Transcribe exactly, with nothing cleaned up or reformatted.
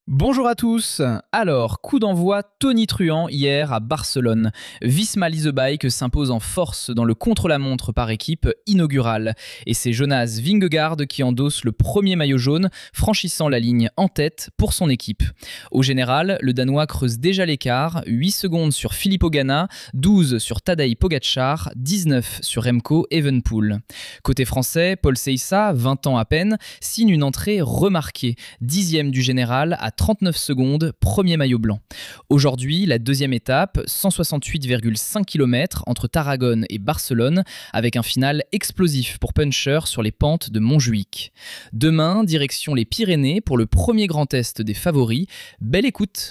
Bonjour à tous. Alors, coup d'envoi tonitruant hier à Barcelone. Visma Lease Bike s'impose en force dans le contre-la-montre par équipe inaugural. Et c'est Jonas Vingegaard qui endosse le premier maillot jaune, franchissant la ligne en tête pour son équipe. Au général, le Danois creuse déjà l'écart, huit secondes sur Filippo Ganna, douze sur Tadej Pogacar, dix-neuf sur Remco Evenepoel. Côté français, Paul Seyssa, vingt ans à peine, signe une entrée remarquée, dixième du général à trente-neuf secondes, premier maillot blanc. Aujourd'hui, la deuxième étape, cent soixante-huit virgule cinq kilomètres entre Tarragone et Barcelone, avec un final explosif pour Puncher sur les pentes de Montjuïc. Demain, direction les Pyrénées pour le premier grand test des favoris. Belle écoute!